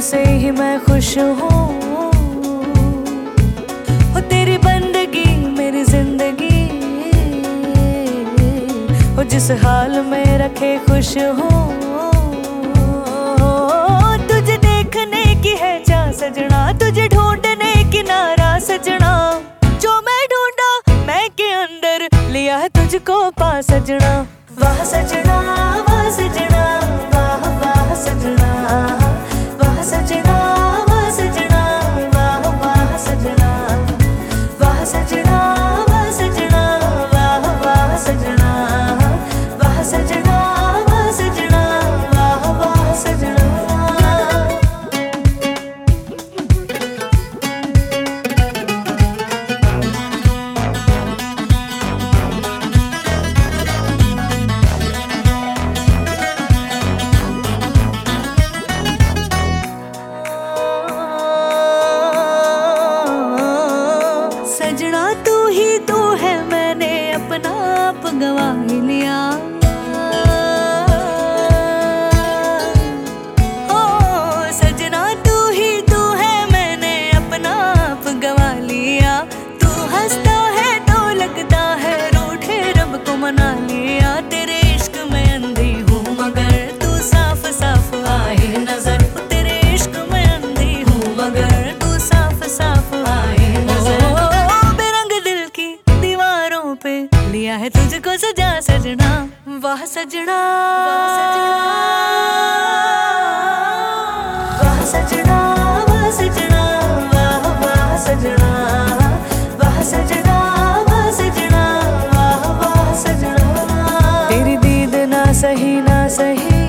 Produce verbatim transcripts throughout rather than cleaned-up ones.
से ही मैं खुश हूँ। हो तेरी बंदगी मेरी जिंदगी, हो जिस हाल में रखे खुश हूँ। तुझे देखने की है चाह सजना, तुझे ढूंढने की नारा सजना। जो मैं ढूंढा मैं के अंदर लिया है तुझको पा सजना। वाह सजना वाह सजना वाह वाह सजना, वाह सजना वाह सजना वाह वाह सजना, वाह सजना वाह सजना वाह वाह सजना, वाह सजना वाह सजना वाह वाह सजना। सजना तू ही तू है, मैंने अपना आप गवा ही लिया। ओ सजना तू ही तू है, मैंने अपना आप गवा लिया। तू हंसता है तो लगता है रूठे रब को मना लिया। तेरे इश्क में अंधी हूँ मगर तू साफ साफ आए नजर। तेरे इश्क में अंधी हूँ मगर तू साफ साफ आए नजर। पे लिया है तुझको सजा सजना। वाह सजना वाह सजना वाह सजना वाह सजना वाह वाह सजना, वाह सजना वाह सजना वाह वाह सजना। तेरी दीद ना सही ना सही,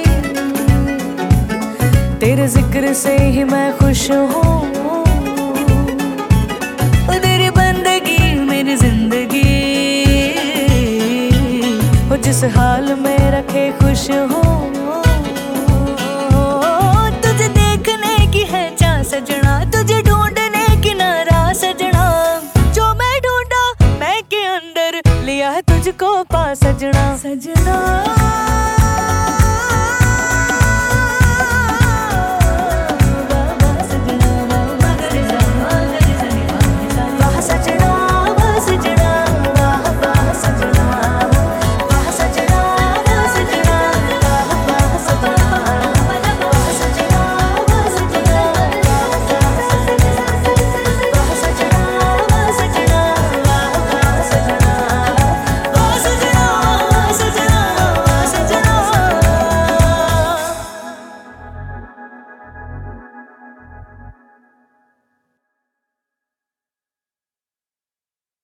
तेरे जिक्र से ही मैं खुश हूँ। तेरी बंदगी मेरी जिंदगी, जिस हाल